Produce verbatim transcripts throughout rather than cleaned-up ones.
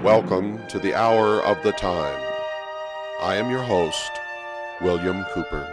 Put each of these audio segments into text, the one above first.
Welcome to the Hour of the Time. I am your host, William Cooper.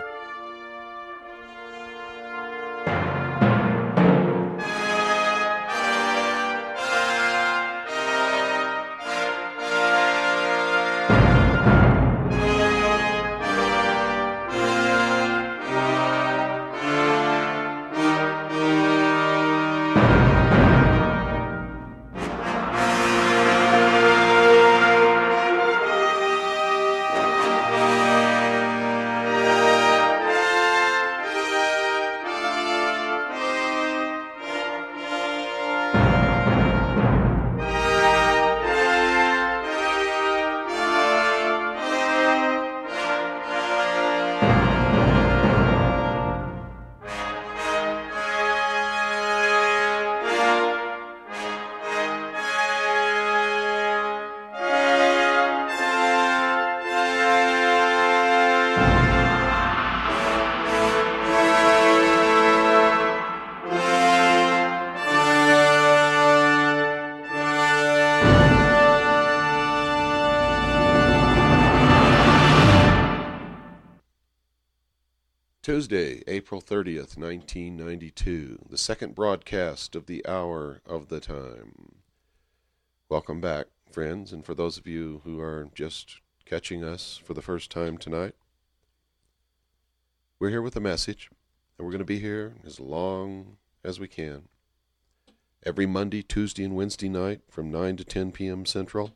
Tuesday, April thirtieth, nineteen ninety-two, the second broadcast of the Hour of the Time. Welcome back, friends, and for those of you who are just catching us for the first time tonight, we're here with a message, and we're going to be here as long as we can. Every Monday, Tuesday, and Wednesday night from nine to ten p.m. Central.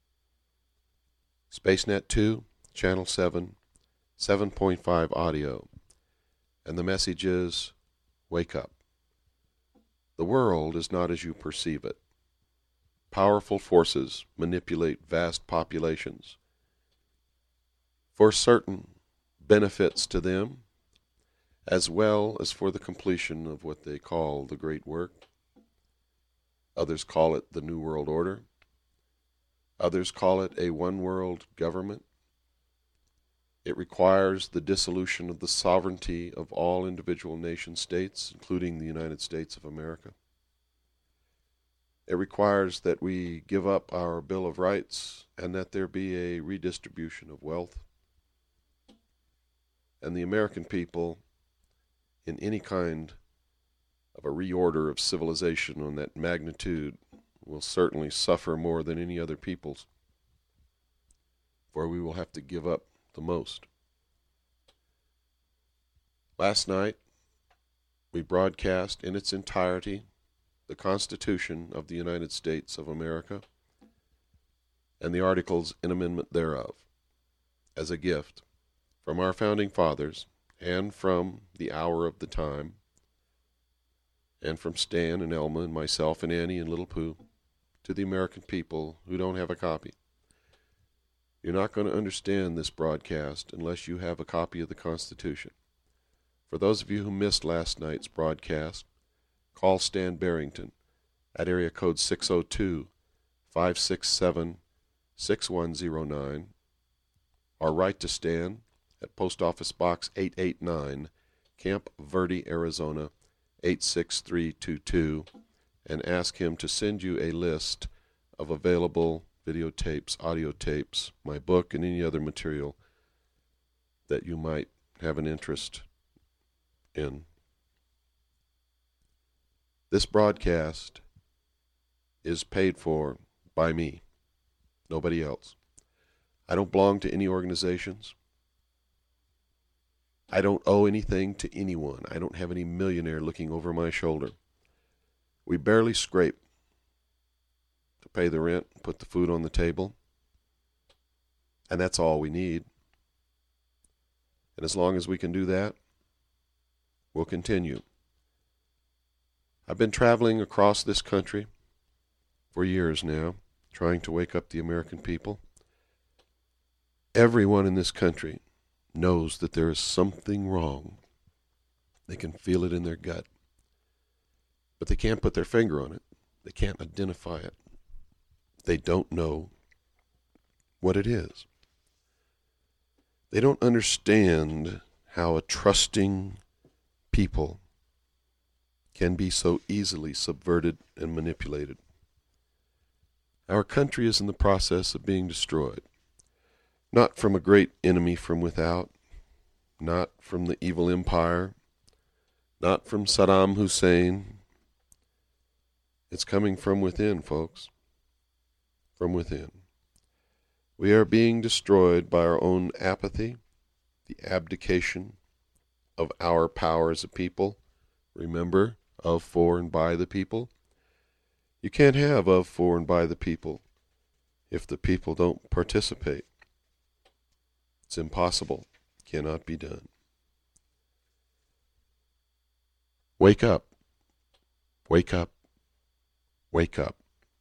SpaceNet two, Channel seven, seven point five audio. And the message is, wake up. The world is not as you perceive it. Powerful forces manipulate vast populations for certain benefits to them, as well as for the completion of what they call the great work. Others call it the New World Order. Others call it a one-world government. It requires the dissolution of the sovereignty of all individual nation-states, including the United States of America. It requires that we give up our Bill of Rights and that there be a redistribution of wealth. And the American people, in any kind of a reorder of civilization on that magnitude, will certainly suffer more than any other peoples, for we will have to give up the most. Last night, we broadcast in its entirety the Constitution of the United States of America and the articles in amendment thereof as a gift from our founding fathers and from the Hour of the Time and from Stan and Elma and myself and Annie and Little Pooh to the American people who don't have a copy. You're not going to understand this broadcast unless you have a copy of the Constitution. For those of you who missed last night's broadcast, call Stan Barrington at area code six oh two, five six seven, six one oh nine or write to Stan at Post Office Box eight eighty-nine, Camp Verde, Arizona eight six three two two and ask him to send you a list of available videotapes, audio tapes, my book, and any other material that you might have an interest in. This broadcast is paid for by me, nobody else. I don't belong to any organizations. I don't owe anything to anyone. I don't have any millionaire looking over my shoulder. We barely scrape to pay the rent, put the food on the table, and that's all we need. And as long as we can do that, we'll continue. I've been traveling across this country for years now, trying to wake up the American people. Everyone in this country knows that there is something wrong. They can feel it in their gut, but they can't put their finger on it. They can't identify it. They don't know what it is. They don't understand how a trusting people can be so easily subverted and manipulated. Our country is in the process of being destroyed, not from a great enemy from without, not from the evil empire, not from Saddam Hussein. It's coming from within, folks, from within. We are being destroyed by our own apathy, the abdication of our power as a people. Remember, of, for, and by the people. You can't have of, for, and by the people if the people don't participate. It's impossible. Cannot be done. Wake up. Wake up. Wake up.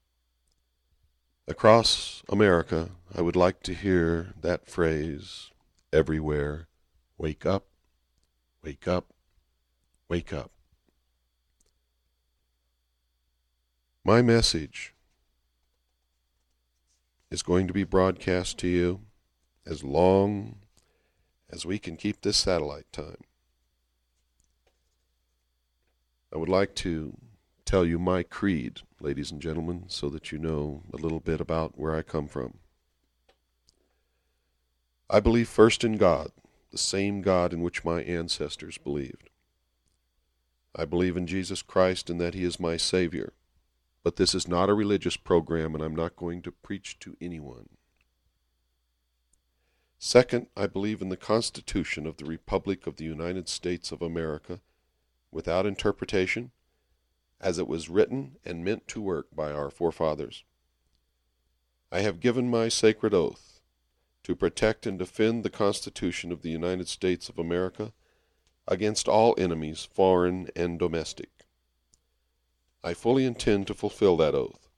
Across America, I would like to hear that phrase everywhere. Wake up. Wake up. Wake up. My message is going to be broadcast to you as long as we can keep this satellite time. I would like to tell you my creed, ladies and gentlemen, so that you know a little bit about where I come from. I believe first in God, the same God in which my ancestors believed. I believe in Jesus Christ and that He is my Savior. But this is not a religious program, and I'm not going to preach to anyone. Second, I believe in the Constitution of the Republic of the United States of America, without interpretation, as it was written and meant to work by our forefathers. I have given my sacred oath to protect and defend the Constitution of the United States of America against all enemies, foreign and domestic. I fully intend to fulfill that oath.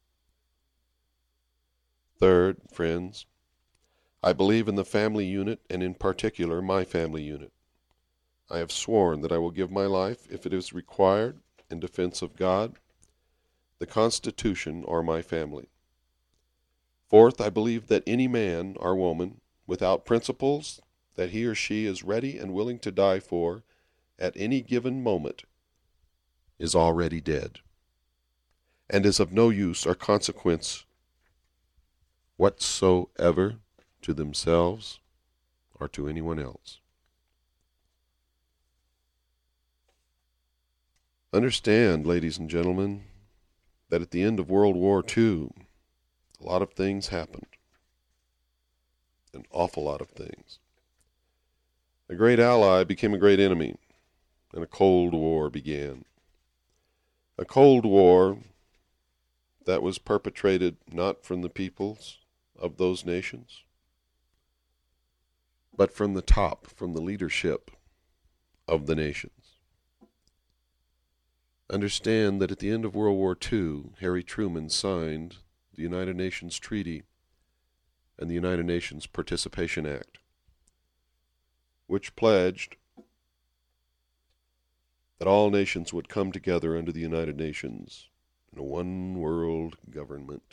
Third, friends, I believe in the family unit, and in particular my family unit. I have sworn that I will give my life, if it is required, in defense of God, the Constitution, or my family. Fourth, I believe that any man or woman without principles that he or she is ready and willing to die for at any given moment is already dead, and is of no use or consequence whatsoever to themselves or to anyone else. Understand, ladies and gentlemen, that at the end of World War Two, a lot of things happened. An awful lot of things. A great ally became a great enemy, and a Cold War began. A Cold War that was perpetrated not from the peoples of those nations, but from the top, from the leadership of the nations. Understand that at the end of World War Two, Harry Truman signed the United Nations Treaty and the United Nations Participation Act, which pledged that all nations would come together under the United Nations in a one-world government.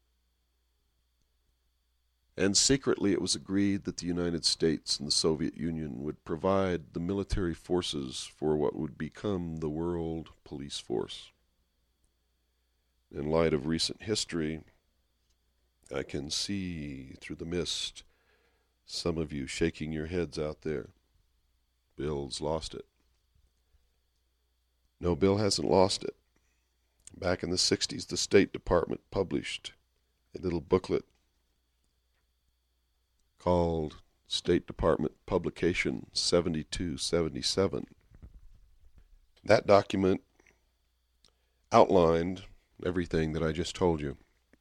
And secretly it was agreed that the United States and the Soviet Union would provide the military forces for what would become the world police force. In light of recent history, I can see through the mist some of you shaking your heads out there. Bill's lost it. No, Bill hasn't lost it. Back in the sixties, the State Department published a little booklet called State Department Publication seventy-two seventy-seven. That document outlined everything that I just told you.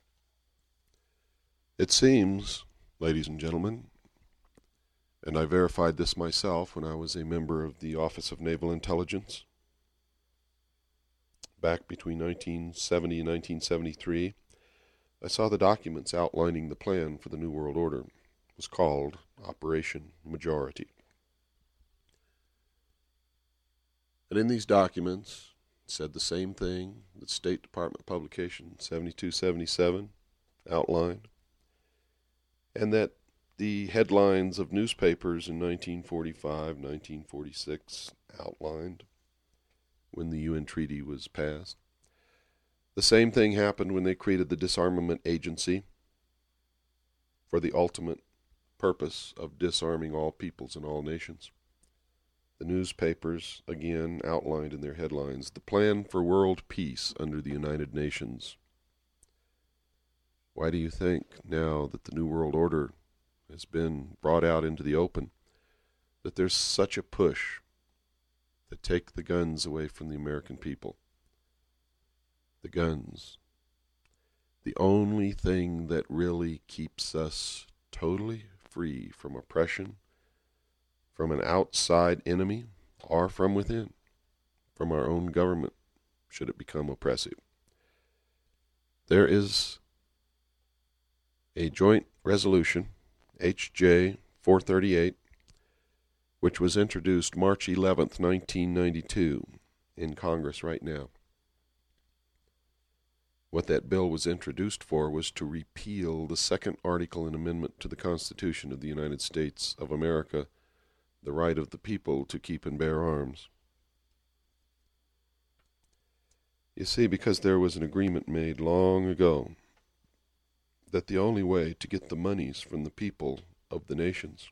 It seems, ladies and gentlemen, and I verified this myself when I was a member of the Office of Naval Intelligence back between nineteen seventy and nineteen seventy-three, I saw the documents outlining the plan for the New World Order. It was called Operation Majority. And in these documents, it said the same thing that State Department Publication seventy-two seventy-seven outlined, and that the headlines of newspapers in nineteen forty-five, nineteen forty-six outlined when the U N treaty was passed. The same thing happened when they created the Disarmament Agency for the ultimate purpose of disarming all peoples and all nations. The newspapers, again, outlined in their headlines, the plan for world peace under the United Nations. Why do you think, now that the New World Order has been brought out into the open, that there's such a push to take the guns away from the American people? The guns. The only thing that really keeps us totally free from oppression, from an outside enemy, or from within, from our own government, should it become oppressive. There is a joint resolution, H J four thirty-eight, which was introduced March eleventh, nineteen ninety-two, in Congress right now. What that bill was introduced for was to repeal the second article and amendment to the Constitution of the United States of America, the right of the people to keep and bear arms. You see, because there was an agreement made long ago that the only way to get the monies from the people of the nations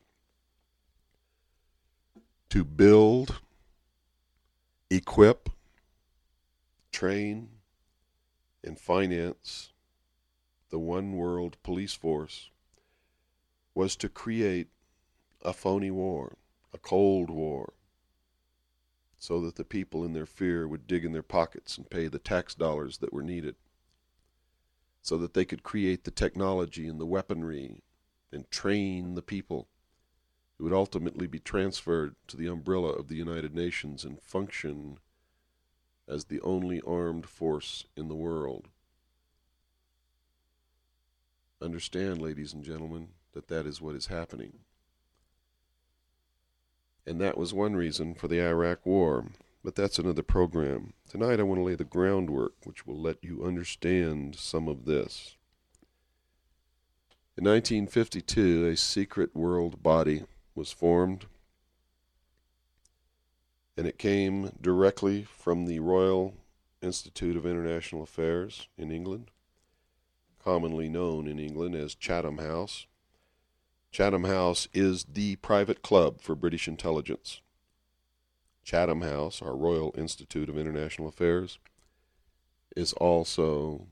to build, equip, train, and finance the one world police force was to create a phony war, a cold war, so that the people in their fear would dig in their pockets and pay the tax dollars that were needed, so that they could create the technology and the weaponry and train the people who would ultimately be transferred to the umbrella of the United Nations and function as the only armed force in the world. Understand, ladies and gentlemen, that that is what is happening. And that was one reason for the Iraq War, but that's another program. Tonight I want to lay the groundwork which will let you understand some of this. In nineteen fifty-two, a secret world body was formed, and it came directly from the Royal Institute of International Affairs in England, commonly known in England as Chatham House. Chatham House is the private club for British intelligence. Chatham House, our Royal Institute of International Affairs, is also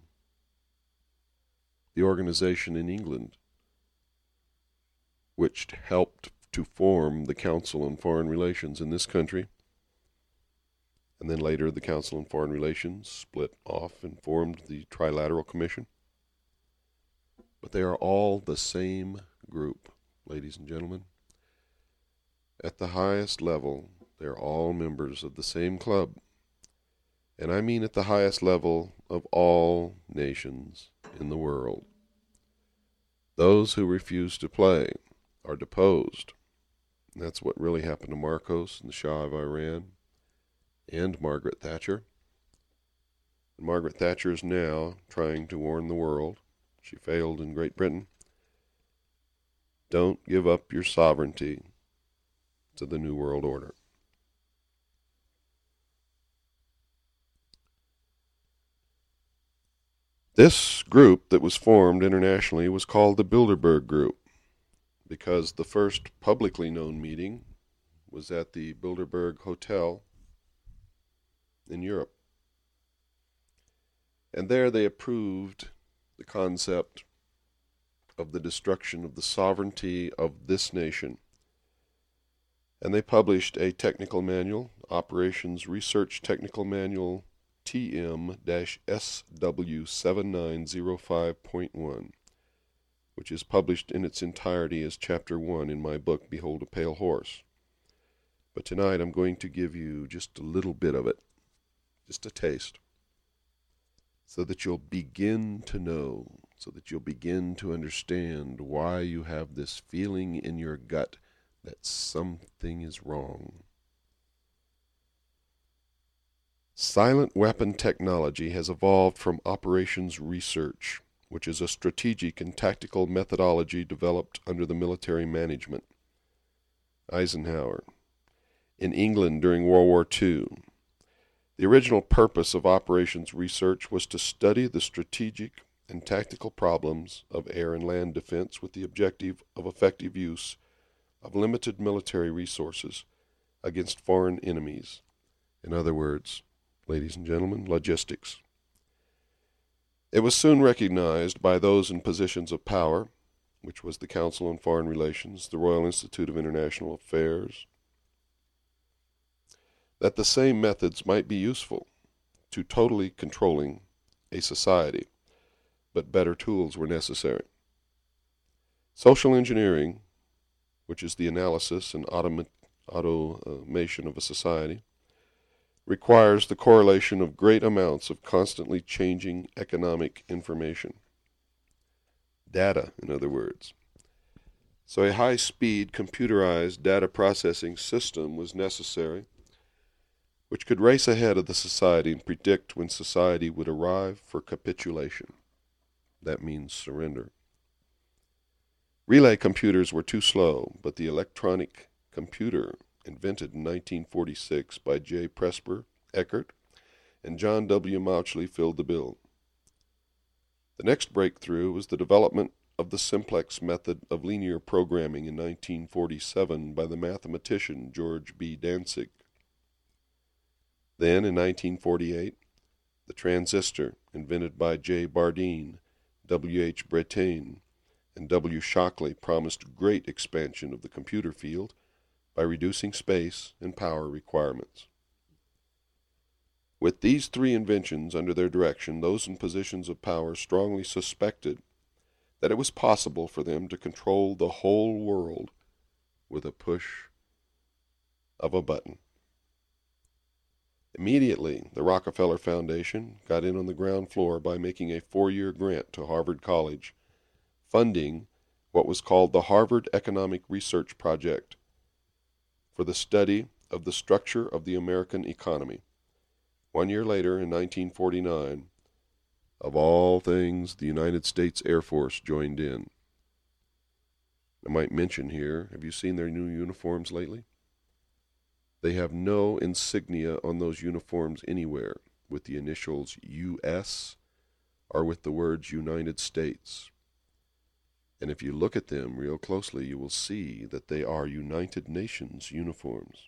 the organization in England which helped to form the Council on Foreign Relations in this country. And then later the Council on Foreign Relations split off and formed the Trilateral Commission. But they are all the same group, ladies and gentlemen. At the highest level, they're all members of the same club. And I mean at the highest level of all nations in the world. Those who refuse to play are deposed. And that's what really happened to Marcos and the Shah of Iran and Margaret Thatcher. And Margaret Thatcher is now trying to warn the world. She failed in Great Britain. Don't give up your sovereignty to the New World Order. This group that was formed internationally was called the Bilderberg Group, because the first publicly known meeting was at the Bilderberg Hotel in Europe. And there they approved the concept of the destruction of the sovereignty of this nation. And they published a technical manual, Operations Research Technical Manual T M S W seven nine zero five point one, which is published in its entirety as Chapter one in my book, Behold a Pale Horse. But tonight I'm going to give you just a little bit of it, just a taste, so that you'll begin to know, so that you'll begin to understand why you have this feeling in your gut that something is wrong. Silent weapon technology has evolved from operations research, which is a strategic and tactical methodology developed under the military management. Eisenhower. In England during World War Two, The original purpose of operations research was to study the strategic and tactical problems of air and land defense with the objective of effective use of limited military resources against foreign enemies. In other words, ladies and gentlemen, logistics. It was soon recognized by those in positions of power, which was the Council on Foreign Relations, the Royal Institute of International Affairs, that the same methods might be useful to totally controlling a society, but better tools were necessary. Social engineering, which is the analysis and automa- automation of a society, requires the correlation of great amounts of constantly changing economic information. Data, in other words. So a high-speed computerized data processing system was necessary, which could race ahead of the society and predict when society would arrive for capitulation. That means surrender. Relay computers were too slow, but the electronic computer, invented in nineteen forty-six by J. Presper Eckert and John W. Mauchly, filled the bill. The next breakthrough was the development of the simplex method of linear programming in nineteen forty-seven by the mathematician George B. Dantzig. Then, in nineteen forty-eight, the transistor, invented by J. Bardeen, W. H. Brattain, and W. Shockley, promised great expansion of the computer field by reducing space and power requirements. With these three inventions under their direction, those in positions of power strongly suspected that it was possible for them to control the whole world with a push of a button. Immediately, the Rockefeller Foundation got in on the ground floor by making a four-year grant to Harvard College, funding what was called the Harvard Economic Research Project for the study of the structure of the American economy. One year later, in nineteen forty-nine, of all things, the United States Air Force joined in. I might mention here, have you seen their new uniforms lately? They have no insignia on those uniforms anywhere with the initials U S or with the words United States. And if you look at them real closely, you will see that they are United Nations uniforms.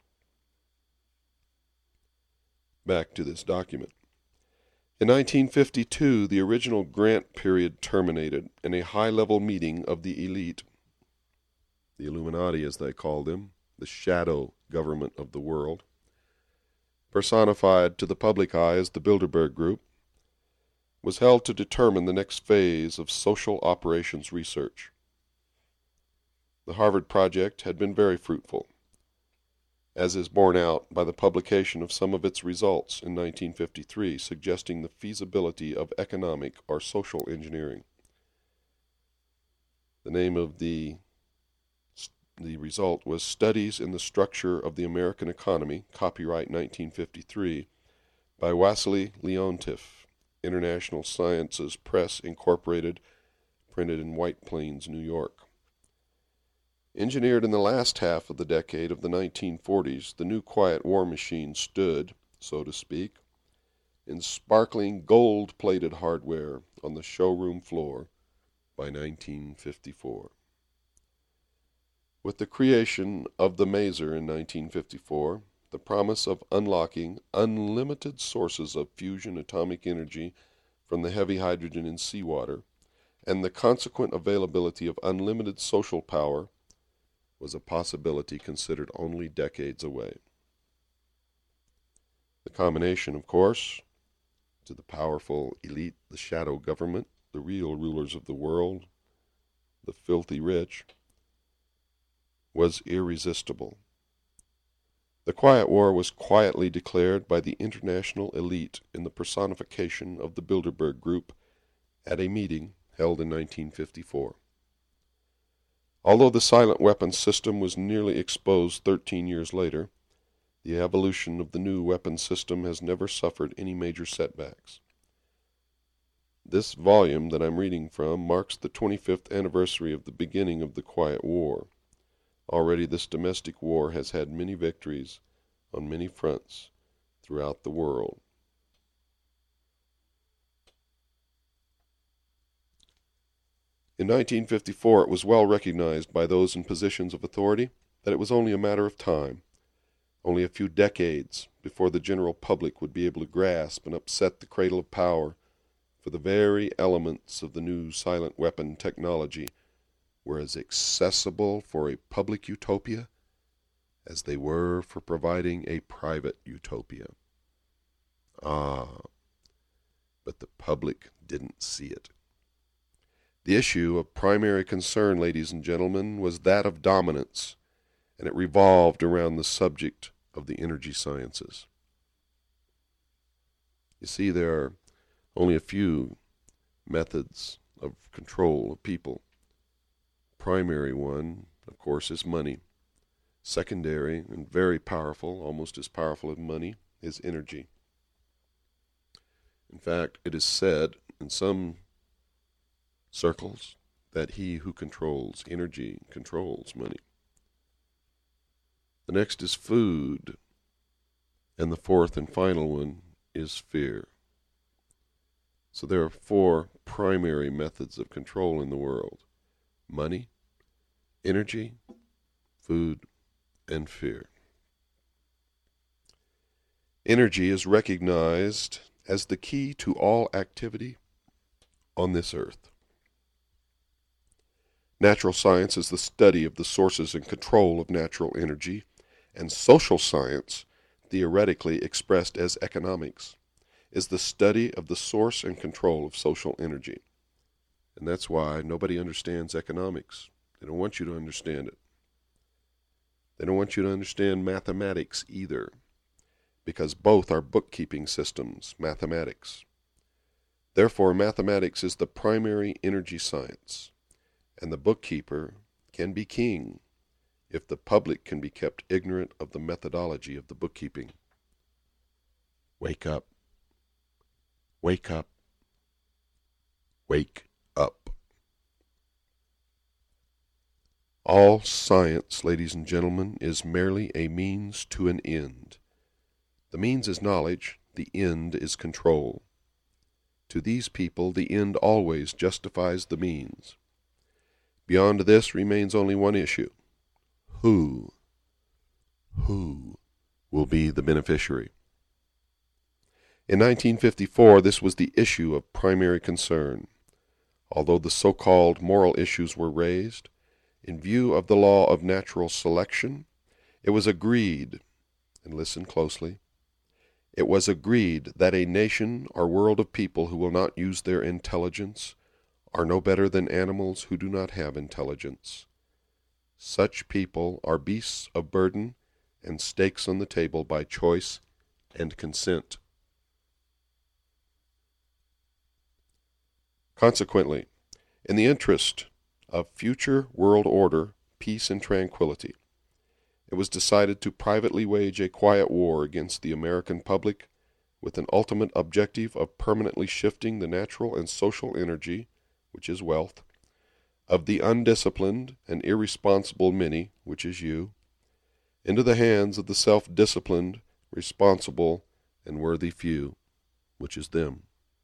Back to this document. In nineteen fifty-two, the original grant period terminated, and a high-level meeting of the elite, the Illuminati as they called them, the shadow government of the world, personified to the public eye as the Bilderberg Group, was held to determine the next phase of social operations research. The Harvard Project had been very fruitful, as is borne out by the publication of some of its results in nineteen fifty-three, suggesting the feasibility of economic or social engineering. The name of the The result was Studies in the Structure of the American Economy, copyright nineteen fifty-three, by Wassily Leontief, International Sciences Press, Incorporated, printed in White Plains, New York. Engineered in the last half of the decade of the nineteen forties, the new quiet war machine stood, so to speak, in sparkling gold-plated hardware on the showroom floor by nineteen fifty-four. With the creation of the Maser in nineteen fifty-four, the promise of unlocking unlimited sources of fusion atomic energy from the heavy hydrogen in seawater, and the consequent availability of unlimited social power, was a possibility considered only decades away. The combination, of course, to the powerful elite, the shadow government, the real rulers of the world, the filthy rich, was irresistible. The Quiet War was quietly declared by the international elite in the personification of the Bilderberg Group at a meeting held in nineteen fifty-four. Although the silent weapons system was nearly exposed thirteen years later, the evolution of the new weapons system has never suffered any major setbacks. This volume that I'm reading from marks the twenty-fifth anniversary of the beginning of the Quiet War. Already this domestic war has had many victories on many fronts throughout the world. In nineteen fifty-four, it was well recognized by those in positions of authority that it was only a matter of time, only a few decades, before the general public would be able to grasp and upset the cradle of power, for the very elements of the new silent weapon technology were as accessible for a public utopia as they were for providing a private utopia. Ah, but the public didn't see it. The issue of primary concern, ladies and gentlemen, was that of dominance, and it revolved around the subject of the energy sciences. You see, there are only a few methods of control of people. Primary one, of course, is money. Secondary, and very powerful, almost as powerful as money, is energy. In fact, it is said in some circles that he who controls energy controls money. The next is food, and the fourth and final one is fear. So there are four primary methods of control in the world: money, energy, food, and fear. Energy is recognized as the key to all activity on this earth. Natural science is the study of the sources and control of natural energy, and social science, theoretically expressed as economics, is the study of the source and control of social energy. And that's why nobody understands economics. They don't want you to understand it. They don't want you to understand mathematics either, because both are bookkeeping systems, mathematics. Therefore, mathematics is the primary energy science, and the bookkeeper can be king if the public can be kept ignorant of the methodology of the bookkeeping. Wake up. Wake up. Wake up. All science, ladies and gentlemen, is merely a means to an end. The means is knowledge, the end is control. To these people, the end always justifies the means. Beyond this remains only one issue. Who, who will be the beneficiary? In nineteen fifty-four, this was the issue of primary concern. Although the so-called moral issues were raised, in view of the law of natural selection, it was agreed, and listen closely, it was agreed that a nation or world of people who will not use their intelligence are no better than animals who do not have intelligence. Such people are beasts of burden and stakes on the table by choice and consent. Consequently, in the interest of future world order, peace, and tranquility, it was decided to privately wage a quiet war against the American public with an ultimate objective of permanently shifting the natural and social energy, which is wealth, of the undisciplined and irresponsible many, which is you, into the hands of the self-disciplined, responsible, and worthy few, which is them.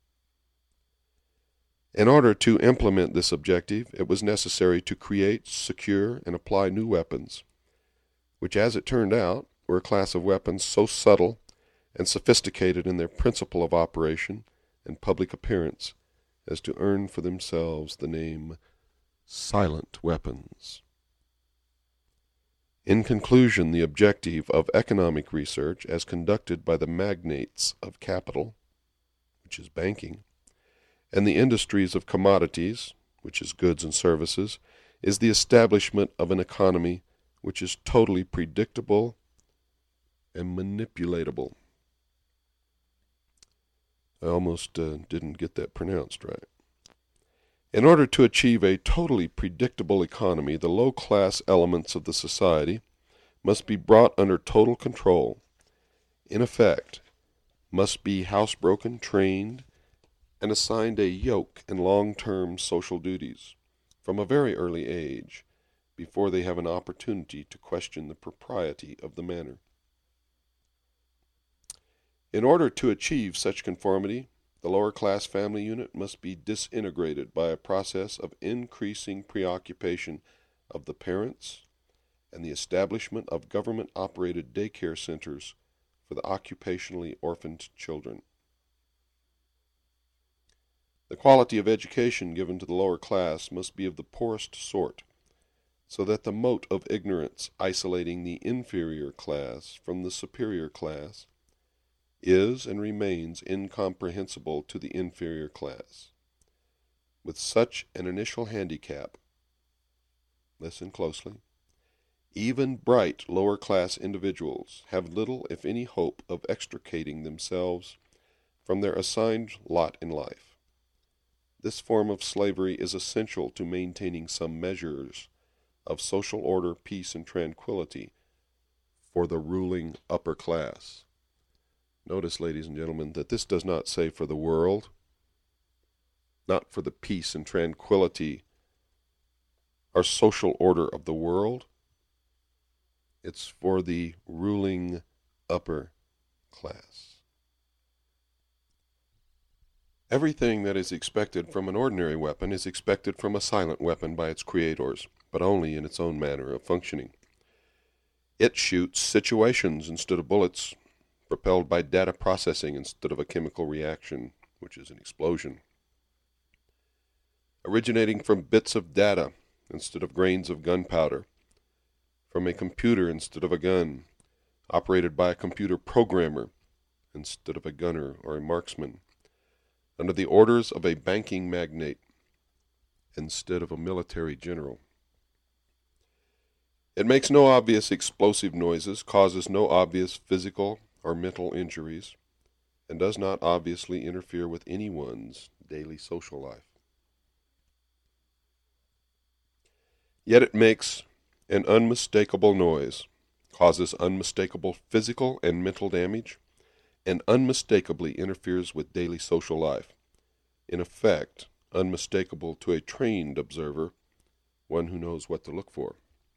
In order to implement this objective, it was necessary to create, secure, and apply new weapons, which, as it turned out, were a class of weapons so subtle and sophisticated in their principle of operation and public appearance as to earn for themselves the name silent weapons. In conclusion, the objective of economic research as conducted by the magnates of capital, which is banking, and the industries of commodities, which is goods and services, is the establishment of an economy which is totally predictable and manipulatable. I almost uh, didn't get that pronounced right. In order to achieve a totally predictable economy, the low-class elements of the society must be brought under total control. In effect, must be housebroken, trained, and assigned a yoke and long-term social duties from a very early age, before they have an opportunity to question the propriety of the manner. In order to achieve such conformity, the lower class family unit must be disintegrated by a process of increasing preoccupation of the parents and the establishment of government-operated daycare centers for the occupationally orphaned children. The quality of education given to the lower class must be of the poorest sort, so that the mote of ignorance isolating the inferior class from the superior class is and remains incomprehensible to the inferior class. With such an initial handicap, listen closely, even bright lower-class individuals have little, if any, hope of extricating themselves from their assigned lot in life. This form of slavery is essential to maintaining some measures of social order, peace, and tranquility for the ruling upper class. Notice, ladies and gentlemen, that this does not say for the world, not for the peace and tranquility or social order of the world. It's for the ruling upper class. Everything that is expected from an ordinary weapon is expected from a silent weapon by its creators, but only in its own manner of functioning. It shoots situations instead of bullets, propelled by data processing instead of a chemical reaction, which is an explosion. Originating from bits of data instead of grains of gunpowder, from a computer instead of a gun, operated by a computer programmer instead of a gunner or a marksman, under the orders of a banking magnate instead of a military general. It makes no obvious explosive noises, causes no obvious physical or mental injuries, and does not obviously interfere with anyone's daily social life. Yet it makes an unmistakable noise, causes unmistakable physical and mental damage, and unmistakably interferes with daily social life. In effect, unmistakable to a trained observer, one who knows what to look for.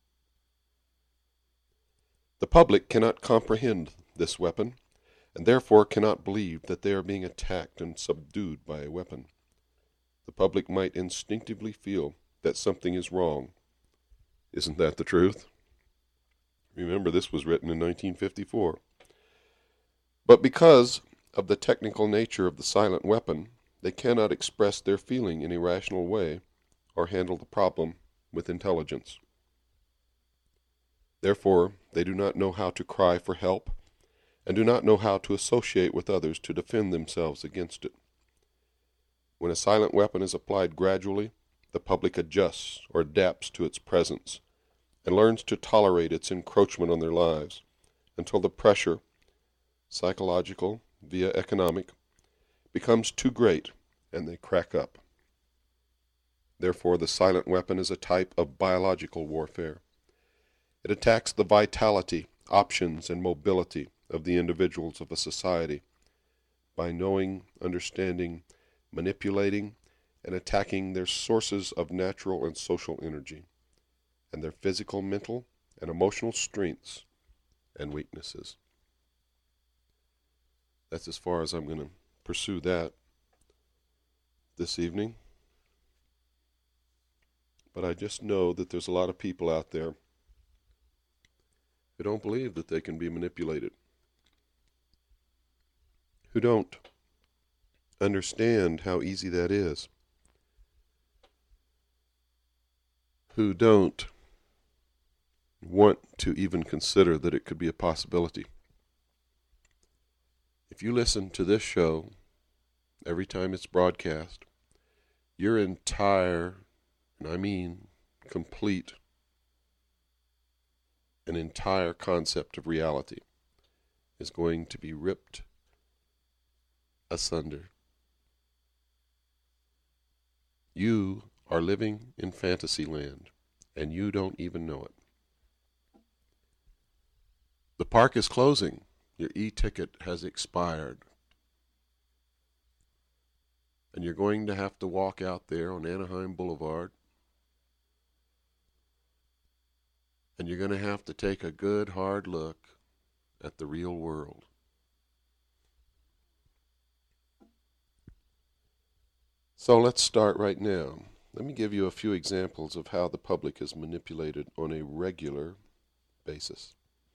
The public cannot comprehend this weapon, and therefore cannot believe that they are being attacked and subdued by a weapon. The public might instinctively feel that something is wrong. Isn't that the truth? Remember, this was written in nineteen fifty-four. But because of the technical nature of the silent weapon, they cannot express their feeling in a rational way or handle the problem with intelligence. Therefore, they do not know how to cry for help and do not know how to associate with others to defend themselves against it. When a silent weapon is applied gradually, the public adjusts or adapts to its presence and learns to tolerate its encroachment on their lives until the pressure, psychological via economic, becomes too great and they crack up. Therefore, the silent weapon is a type of biological warfare. It attacks the vitality, options, and mobility of the individuals of a society by knowing, understanding, manipulating, and attacking their sources of natural and social energy, and their physical, mental, and emotional strengths and weaknesses. That's as far as I'm going to pursue that this evening. But I just know that there's a lot of people out there who don't believe that they can be manipulated, who don't understand how easy that is, who don't want to even consider that it could be a possibility. If you listen to this show every time it's broadcast, your entire, and I mean complete, an entire concept of reality is going to be ripped asunder. You are living in fantasy land, and you don't even know it. The park is closing. Your e-ticket has expired. And you're going to have to walk out there on Anaheim Boulevard. And you're going to have to take a good hard look at the real world. So let's start right now. Let me give you a few examples of how the public is manipulated on a regular basis.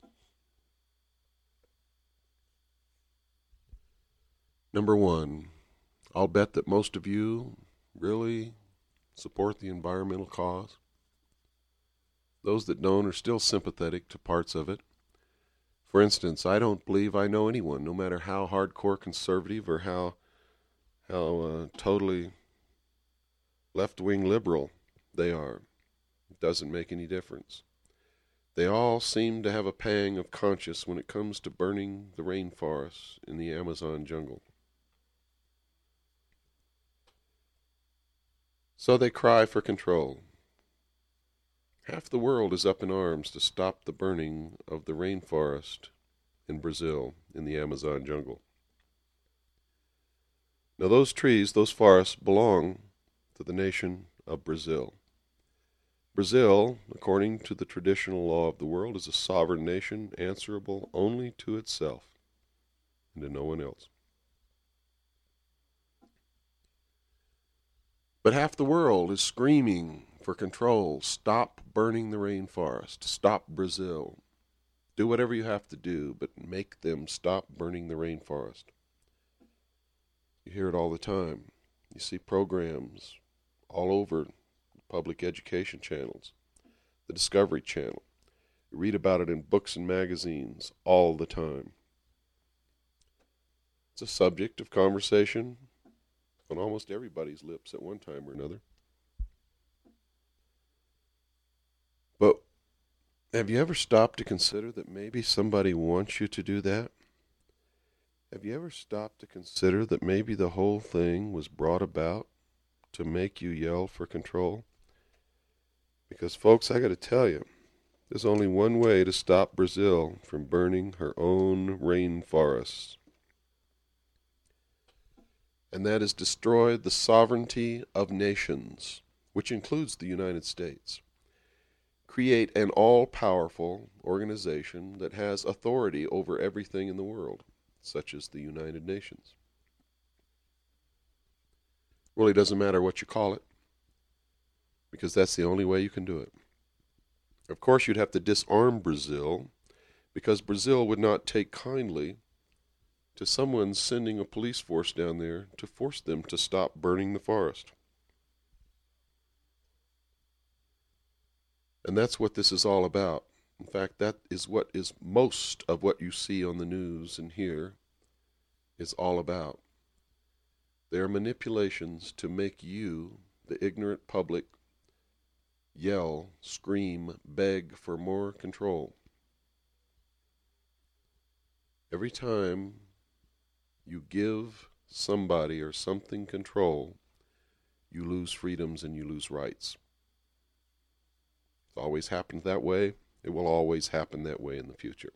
Number one, I'll bet that most of you really support the environmental cause. Those that don't are still sympathetic to parts of it. For instance, I don't believe I know anyone, no matter how hardcore conservative or how how uh, totally left-wing liberal they are. It doesn't make any difference. They all seem to have a pang of conscience when it comes to burning the rainforests in the Amazon jungle. So they cry for control. Half the world is up in arms to stop the burning of the rainforest in Brazil, in the Amazon jungle. Now those trees, those forests, belong to the nation of Brazil. Brazil, according to the traditional law of the world, is a sovereign nation answerable only to itself and to no one else. But half the world is screaming for control. Stop burning the rainforest. Stop Brazil. Do whatever you have to do, but make them stop burning the rainforest. You hear it all the time. You see programs all over public education channels, the Discovery Channel. You read about it in books and magazines all the time. It's a subject of conversation on almost everybody's lips at one time or another. But have you ever stopped to consider that maybe somebody wants you to do that? Have you ever stopped to consider that maybe the whole thing was brought about to make you yell for control? Because, folks, I got to tell you, there's only one way to stop Brazil from burning her own rainforests. And that is destroy the sovereignty of nations, which includes the United States. Create an all-powerful organization that has authority over everything in the world, such as the United Nations. Really doesn't matter what you call it, because that's the only way you can do it. Of course, you'd have to disarm Brazil, because Brazil would not take kindly to someone sending a police force down there to force them to stop burning the forest. And that's what this is all about. In fact, that is what is most of what you see on the news and hear is all about. They are manipulations to make you, the ignorant public, yell, scream, beg for more control. Every time you give somebody or something control, you lose freedoms and you lose rights. It's always happened that way. It will always happen that way in the future.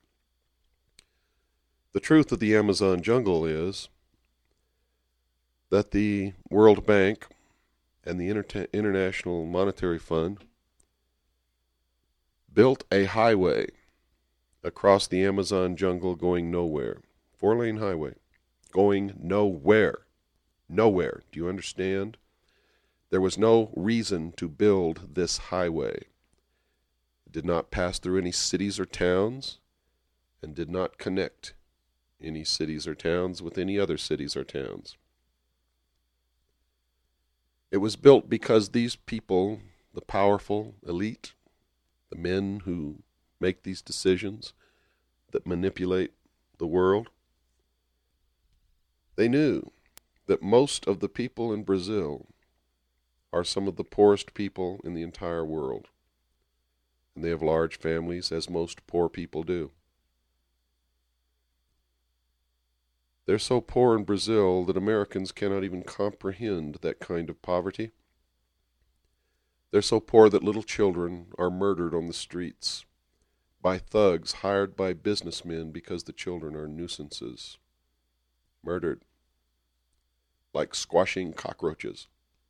The truth of the Amazon jungle is that the World Bank and the Inter- International Monetary Fund built a highway across the Amazon jungle going nowhere. Four-lane highway going nowhere. Nowhere. Do you understand? There was no reason to build this highway. It did not pass through any cities or towns and did not connect any cities or towns with any other cities or towns. It was built because these people, the powerful elite, the men who make these decisions that manipulate the world, they knew that most of the people in Brazil are some of the poorest people in the entire world. And they have large families, as most poor people do. They're so poor in Brazil that Americans cannot even comprehend that kind of poverty. They're so poor that little children are murdered on the streets by thugs hired by businessmen because the children are nuisances. Murdered. Like squashing cockroaches.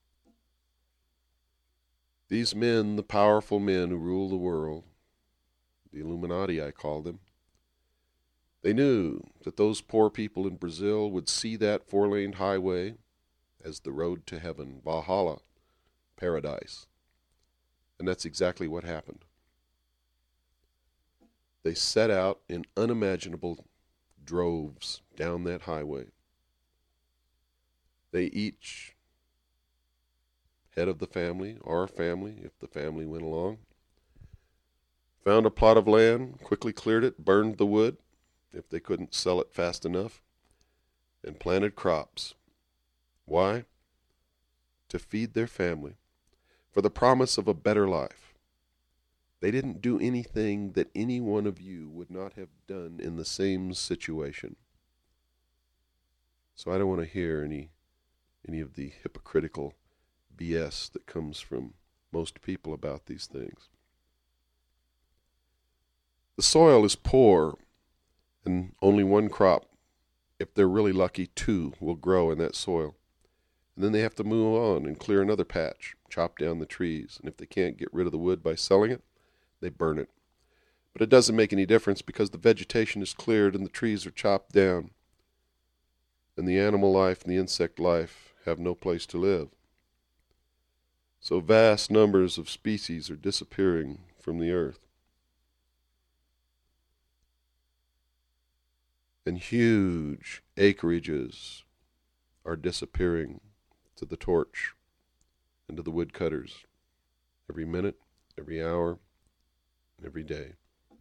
These men, the powerful men who rule the world, the Illuminati I call them, they knew that those poor people in Brazil would see that four-lane highway as the road to heaven, Valhalla, paradise. And that's exactly what happened. They set out in unimaginable droves down that highway. They each, head of the family, our family, if the family went along, found a plot of land, quickly cleared it, burned the wood, if they couldn't sell it fast enough, and planted crops. Why? To feed their family, for the promise of a better life. They didn't do anything that any one of you would not have done in the same situation. So I don't want to hear any any of the hypocritical B S that comes from most people about these things. The soil is poor, and only one crop, if they're really lucky, two will grow in that soil. And then they have to move on and clear another patch, chop down the trees, and if they can't get rid of the wood by selling it, they burn it. But it doesn't make any difference because the vegetation is cleared and the trees are chopped down, and the animal life and the insect life have no place to live. So vast numbers of species are disappearing from the earth. And huge acreages are disappearing to the torch and to the woodcutters every minute, every hour, every day.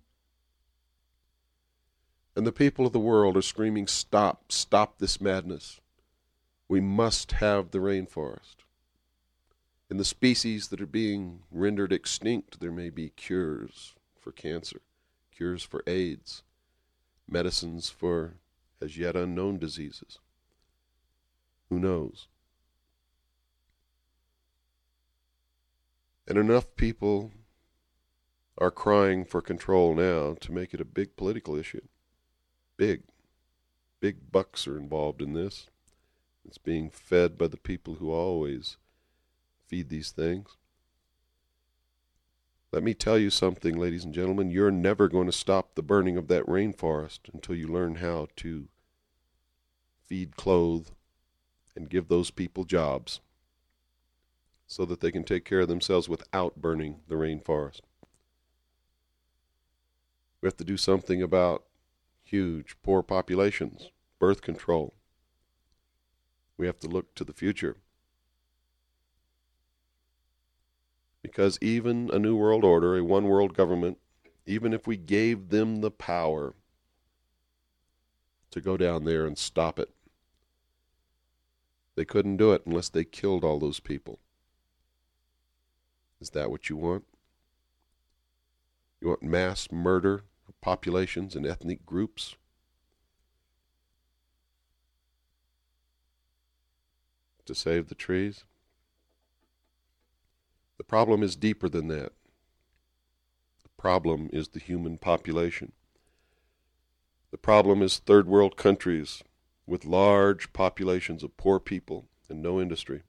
And the people of the world are screaming, stop, stop this madness. We must have the rainforest. In the species that are being rendered extinct, there may be cures for cancer, cures for AIDS, medicines for as yet unknown diseases. Who knows? And enough people are crying for control now to make it a big political issue. Big. Big bucks are involved in this. It's being fed by the people who always feed these things. Let me tell you something, ladies and gentlemen. You're never going to stop the burning of that rainforest until you learn how to feed, clothe, and give those people jobs so that they can take care of themselves without burning the rainforest. We have to do something about huge, poor populations, birth control. We have to look to the future. Because even a new world order, a one world government, even if we gave them the power to go down there and stop it, they couldn't do it unless they killed all those people. Is that what you want? You want mass murder of populations and ethnic groups? To save the trees? The problem is deeper than that. The problem is the human population. The problem is third world countries with large populations of poor people and no industry.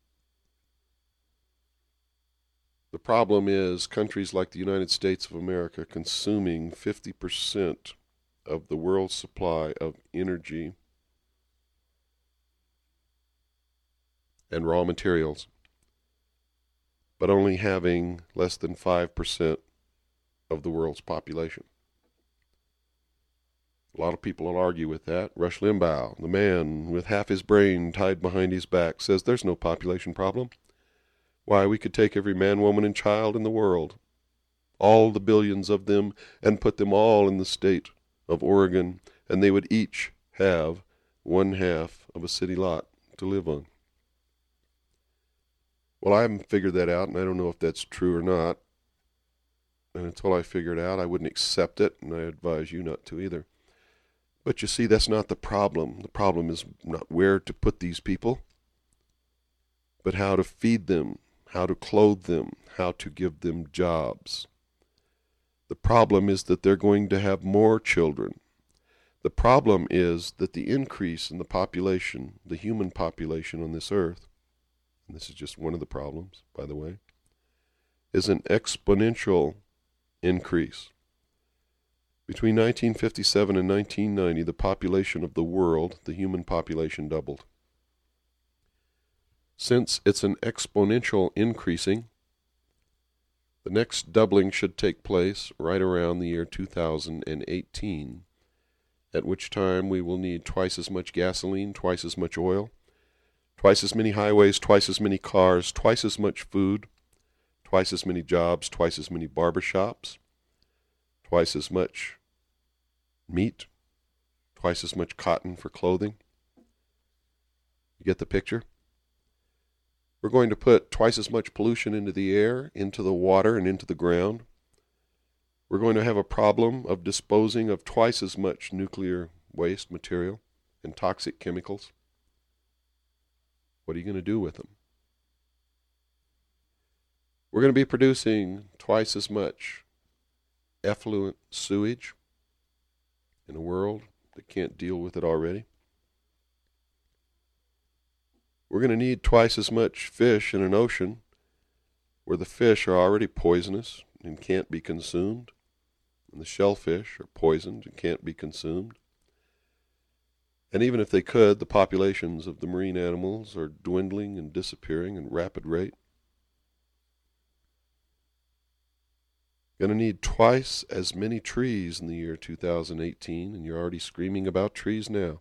The problem is countries like the United States of America consuming fifty percent of the world's supply of energy and raw materials, but only having less than five percent of the world's population. A lot of people will argue with that. Rush Limbaugh, the man with half his brain tied behind his back, says there's no population problem. Why, we could take every man, woman, and child in the world, all the billions of them, and put them all in the state of Oregon, and they would each have one half of a city lot to live on. Well, I haven't figured that out, and I don't know if that's true or not. And until I figure it out, I wouldn't accept it, and I advise you not to either. But you see, that's not the problem. The problem is not where to put these people, but how to feed them, how to clothe them, how to give them jobs. The problem is that they're going to have more children. The problem is that the increase in the population, the human population on this earth, and this is just one of the problems, by the way, is an exponential increase. Between nineteen fifty-seven and nineteen ninety, the population of the world, the human population, doubled. Since it's an exponential increasing, the next doubling should take place right around the year two thousand eighteen, at which time we will need twice as much gasoline, twice as much oil, twice as many highways, twice as many cars, twice as much food, twice as many jobs, twice as many barbershops, twice as much meat, twice as much cotton for clothing. You get the picture? We're going to put twice as much pollution into the air, into the water, and into the ground. We're going to have a problem of disposing of twice as much nuclear waste material and toxic chemicals. What are you going to do with them? We're going to be producing twice as much effluent sewage in a world that can't deal with it already. We're going to need twice as much fish in an ocean where the fish are already poisonous and can't be consumed, and the shellfish are poisoned and can't be consumed. And even if they could, the populations of the marine animals are dwindling and disappearing at a rapid rate. Going to need twice as many trees in the year two thousand eighteen, and you're already screaming about trees now.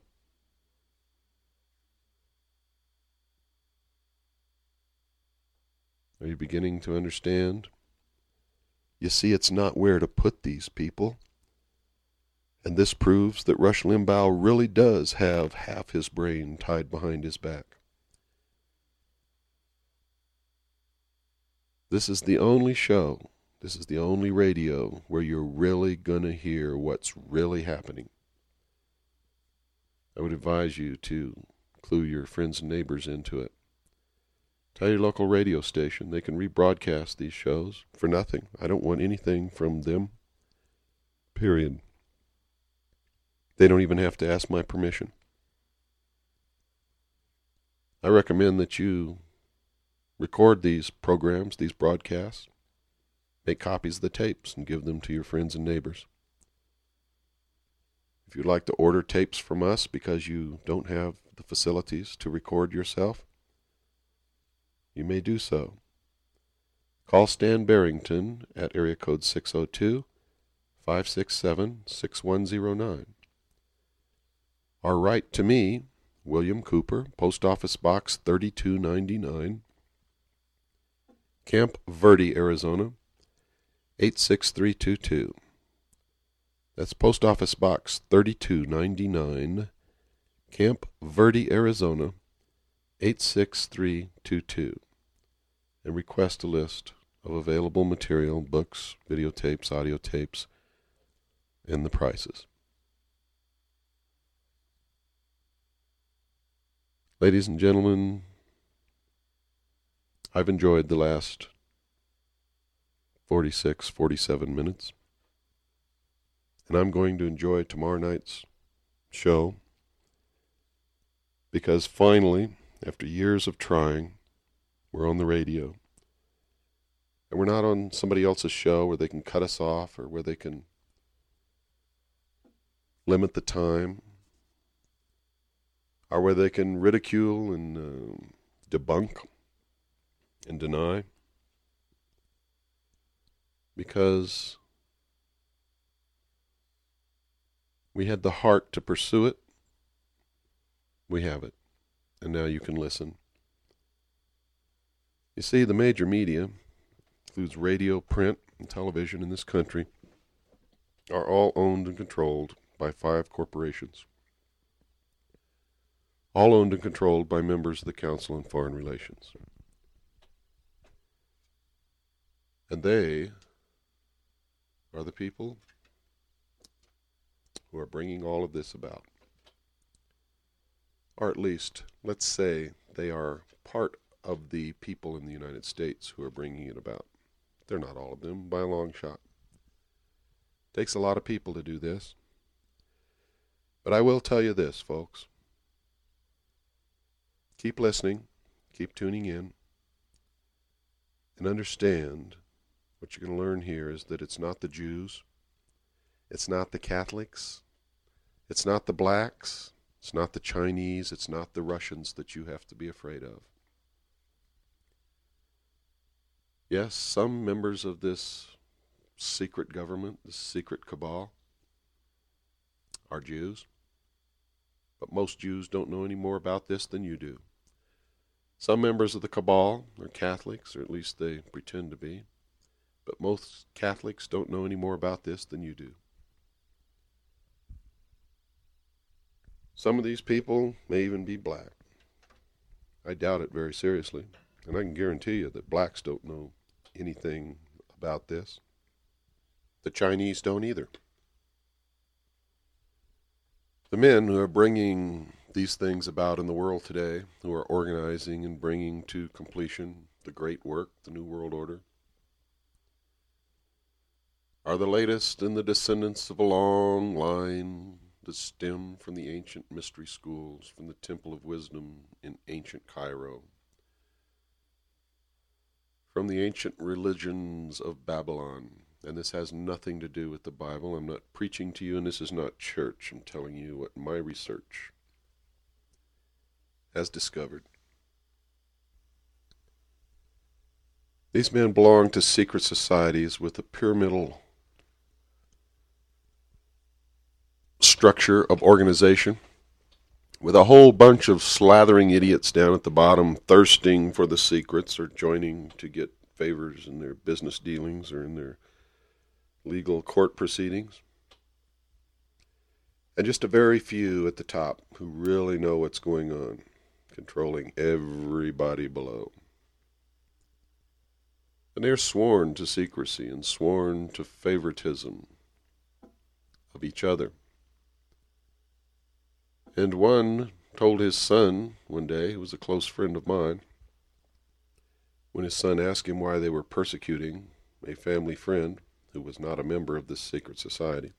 Are you beginning to understand? You see, it's not where to put these people. And this proves that Rush Limbaugh really does have half his brain tied behind his back. This is the only show, this is the only radio where you're really going to hear what's really happening. I would advise you to clue your friends and neighbors into it. Tell your local radio station they can rebroadcast these shows for nothing. I don't want anything from them, period. They don't even have to ask my permission. I recommend that you record these programs, these broadcasts, make copies of the tapes, and give them to your friends and neighbors. If you'd like to order tapes from us because you don't have the facilities to record yourself, you may do so. Call Stan Barrington at area code six oh two, five six seven, six one oh nine. Or write to me, William Cooper, Post Office Box thirty-two ninety-nine, Camp Verde, Arizona, eight six three two two. That's Post Office Box thirty-two ninety-nine, Camp Verde, Arizona, eight six three two two, and request a list of available material, books, videotapes, audio tapes, and the prices. Ladies and gentlemen, I've enjoyed the last forty-six, forty-seven minutes, and I'm going to enjoy tomorrow night's show because finally, after years of trying, we're on the radio. And we're not on somebody else's show where they can cut us off or where they can limit the time or where they can ridicule and uh, debunk and deny. Because we had the heart to pursue it. We have it. And now you can listen. You see, the major media, includes radio, print, and television in this country, are all owned and controlled by five corporations. All owned and controlled by members of the Council on Foreign Relations. And they are the people who are bringing all of this about. Or at least, let's say they are part of the people in the United States who are bringing it about. They're not all of them, by a long shot. Takes a lot of people to do this. But I will tell you this, folks. Keep listening, keep tuning in, and understand what you're going to learn here is that it's not the Jews, it's not the Catholics, it's not the blacks, it's not the Chinese, it's not the Russians that you have to be afraid of. Yes, some members of this secret government, this secret cabal, are Jews, but most Jews don't know any more about this than you do. Some members of the cabal are Catholics, or at least they pretend to be, but most Catholics don't know any more about this than you do. Some of these people may even be black. I doubt it very seriously, and I can guarantee you that blacks don't know anything about this. The Chinese don't either. The men who are bringing these things about in the world today, who are organizing and bringing to completion the great work, the New World Order, are the latest in the descendants of a long line that stem from the ancient mystery schools, from the Temple of Wisdom in ancient Cairo, from the ancient religions of Babylon. And this has nothing to do with the Bible. I'm not preaching to you, and this is not church. I'm telling you what my research has discovered. These men belong to secret societies with a pyramidal structure of organization, with a whole bunch of slathering idiots down at the bottom thirsting for the secrets or joining to get favors in their business dealings or in their legal court proceedings. And just a very few at the top who really know what's going on, controlling everybody below. And they're sworn to secrecy and sworn to favoritism of each other. And one told his son one day, who was a close friend of mine, when his son asked him why they were persecuting a family friend who was not a member of this secret society.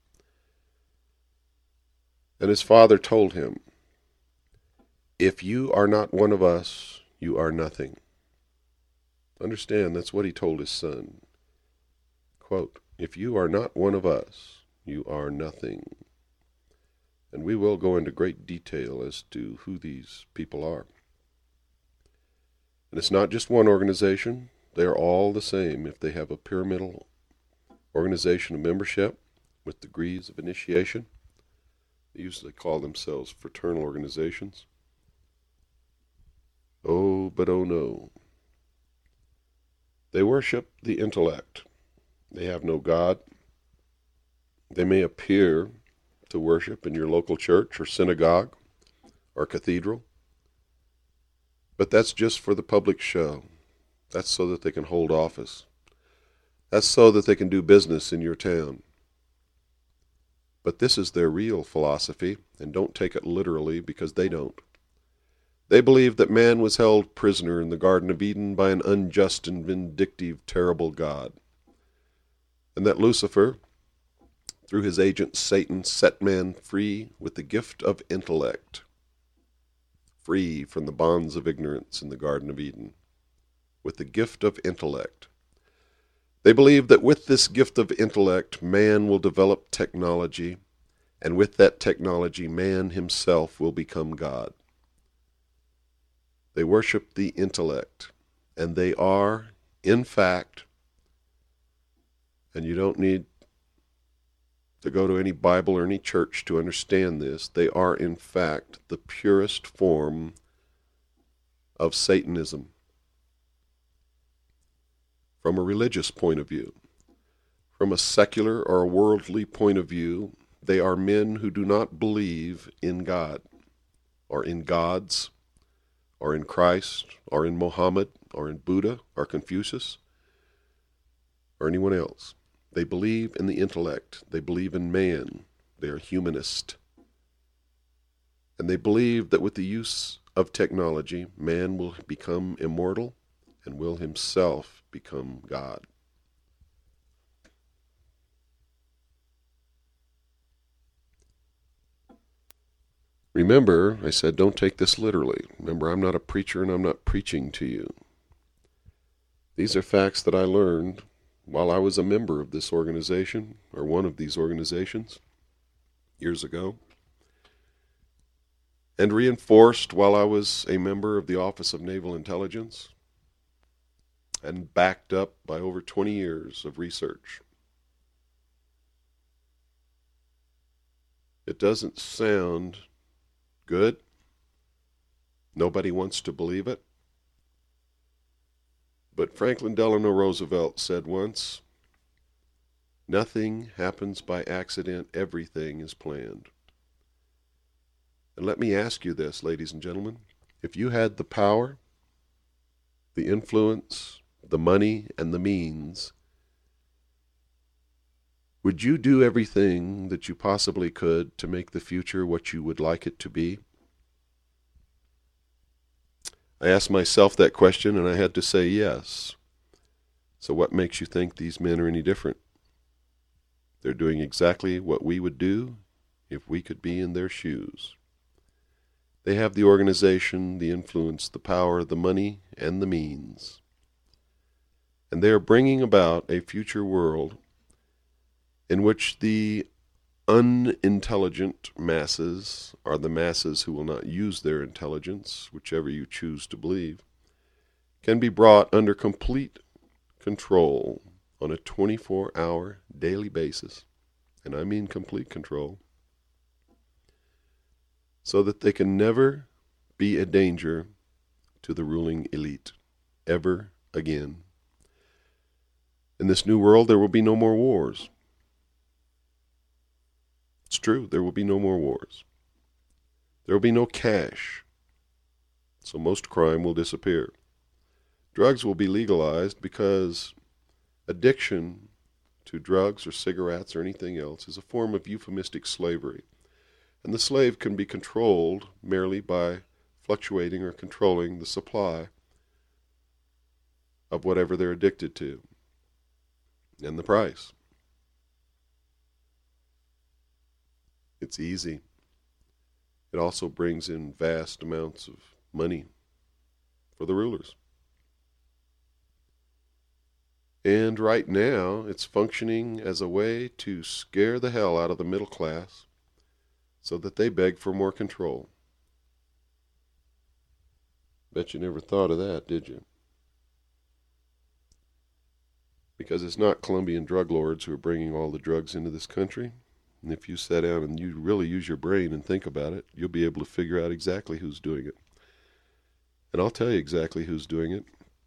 And his father told him, "If you are not one of us, you are nothing." Understand, that's what he told his son. Quote, "If you are not one of us, you are nothing." And we will go into great detail as to who these people are. And it's not just one organization. They are all the same. If they have a pyramidal organization of membership with degrees of initiation, they usually call themselves fraternal organizations. Oh, but oh no. They worship the intellect. They have no God. They may appear to worship in your local church or synagogue or cathedral, but that's just for the public show. That's so that they can hold office. That's so that they can do business in your town. But this is their real philosophy, and don't take it literally, because they don't. They believe that man was held prisoner in the Garden of Eden by an unjust and vindictive, terrible God, and that Lucifer, through his agent Satan, set man free with the gift of intellect, free from the bonds of ignorance in the Garden of Eden, with the gift of intellect. They believe that with this gift of intellect, man will develop technology, and with that technology, man himself will become God. They worship the intellect, and they are, in fact, and you don't need to go to any Bible or any church to understand this, they are, in fact, the purest form of Satanism. From a religious point of view, from a secular or a worldly point of view, they are men who do not believe in God, or in gods, or in Christ, or in Mohammed, or in Buddha, or Confucius, or anyone else. They believe in the intellect. They believe in man. They are humanist. And they believe that with the use of technology, man will become immortal and will himself become God. Remember, I said don't take this literally. Remember, I'm not a preacher and I'm not preaching to you. These are facts that I learned while I was a member of this organization, or one of these organizations, years ago, and reinforced while I was a member of the Office of Naval Intelligence, and backed up by over twenty years of research. It doesn't sound good. Nobody wants to believe it. But Franklin Delano Roosevelt said once, "Nothing happens by accident, everything is planned." And let me ask you this, ladies and gentlemen. If you had the power, the influence, the money, and the means, would you do everything that you possibly could to make the future what you would like it to be? I asked myself that question, and I had to say yes. So what makes you think these men are any different? They're doing exactly what we would do if we could be in their shoes. They have the organization, the influence, the power, the money, and the means. And they are bringing about a future world in which the unintelligent masses, are the masses who will not use their intelligence, whichever you choose to believe, can be brought under complete control on a twenty-four hour daily basis, and I mean complete control, so that they can never be a danger to the ruling elite, ever again. In this new world, there will be no more wars. It's true, there will be no more wars. There will be no cash, so most crime will disappear. Drugs will be legalized because addiction to drugs or cigarettes or anything else is a form of euphemistic slavery, and the slave can be controlled merely by fluctuating or controlling the supply of whatever they're addicted to, and the price. It's easy. It also brings in vast amounts of money for the rulers. And right now, it's functioning as a way to scare the hell out of the middle class so that they beg for more control. Bet you never thought of that, did you? Because it's not Colombian drug lords who are bringing all the drugs into this country. And if you sat down and you really use your brain and think about it, you'll be able to figure out exactly who's doing it. And I'll tell you exactly who's doing it.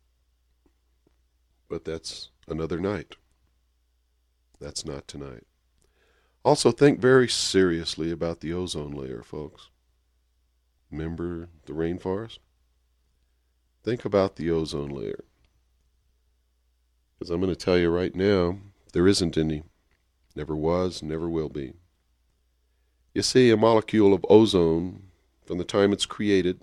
But that's another night. That's not tonight. Also, think very seriously about the ozone layer, folks. Remember the rainforest? Think about the ozone layer. Because I'm going to tell you right now, there isn't any. Never was, never will be. You see, a molecule of ozone, from the time it's created,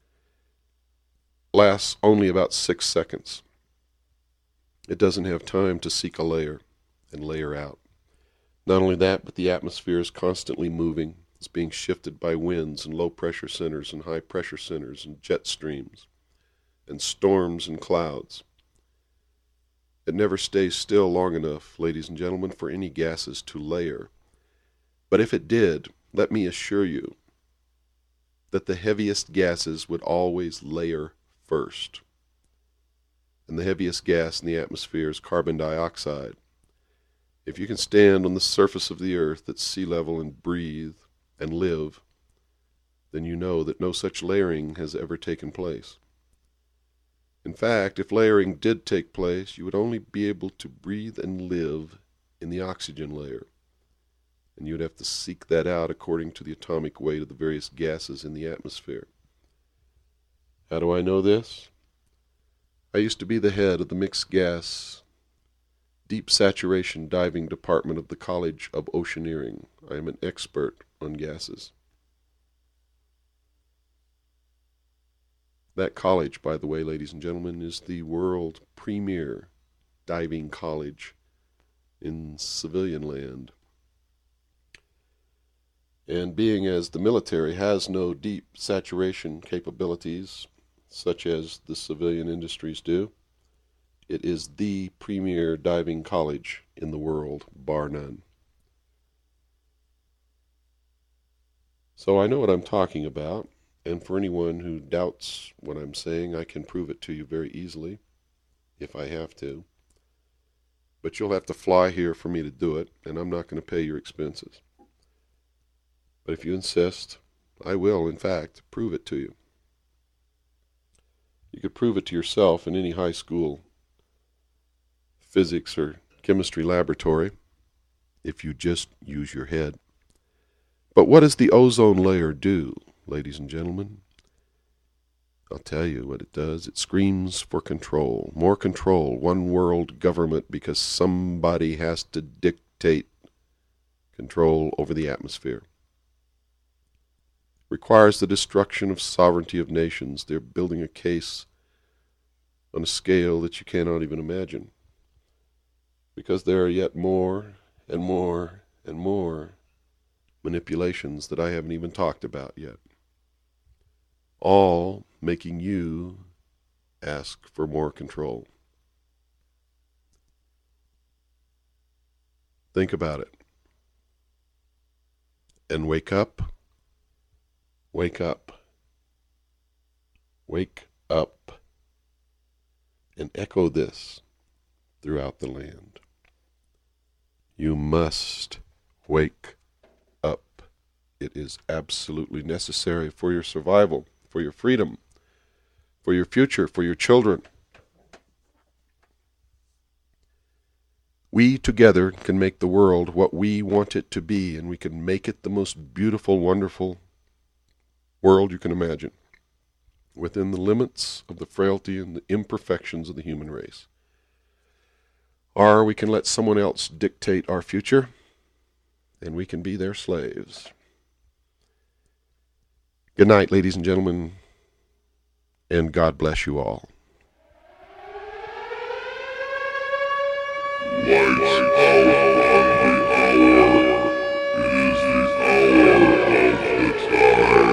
lasts only about six seconds. It doesn't have time to seek a layer and layer out. Not only that, but the atmosphere is constantly moving. It's being shifted by winds and low-pressure centers and high-pressure centers and jet streams and storms and clouds. It never stays still long enough, ladies and gentlemen, for any gases to layer. But if it did, let me assure you that the heaviest gases would always layer first. And the heaviest gas in the atmosphere is carbon dioxide. If you can stand on the surface of the earth at sea level and breathe and live, then you know that no such layering has ever taken place. In fact, if layering did take place, you would only be able to breathe and live in the oxygen layer. And you would have to seek that out according to the atomic weight of the various gases in the atmosphere. How do I know this? I used to be the head of the mixed gas deep saturation diving department of the College of Oceaneering. I am an expert on gases. That college, by the way, ladies and gentlemen, is the world premier diving college in civilian land. And being as the military has no deep saturation capabilities, such as the civilian industries do, it is the premier diving college in the world, bar none. So I know what I'm talking about. And for anyone who doubts what I'm saying, I can prove it to you very easily. if I have to. But you'll have to fly here for me to do it, and I'm not going to pay your expenses. But if you insist, I will, in fact, prove it to you. You could prove it to yourself in any high school physics or chemistry laboratory if you just use your head. But what does the ozone layer do, ladies and gentlemen? I'll tell you what it does. It screams for control. More control. One world government, because somebody has to dictate control over the atmosphere. Requires the destruction of sovereignty of nations. They're building a case on a scale that you cannot even imagine. Because there are yet more and more and more manipulations that I haven't even talked about yet. All making you ask for more control. Think about it. And wake up. Wake up. Wake up. And echo this throughout the land. You must wake up. It is absolutely necessary for your survival, for your freedom, for your future, for your children. We together can make the world what we want it to be, and we can make it the most beautiful, wonderful world you can imagine, within the limits of the frailty and the imperfections of the human race. Or we can let someone else dictate our future, and we can be their slaves. Good night, ladies and gentlemen, and God bless you all. Lights out on the hour. It is the hour of the time.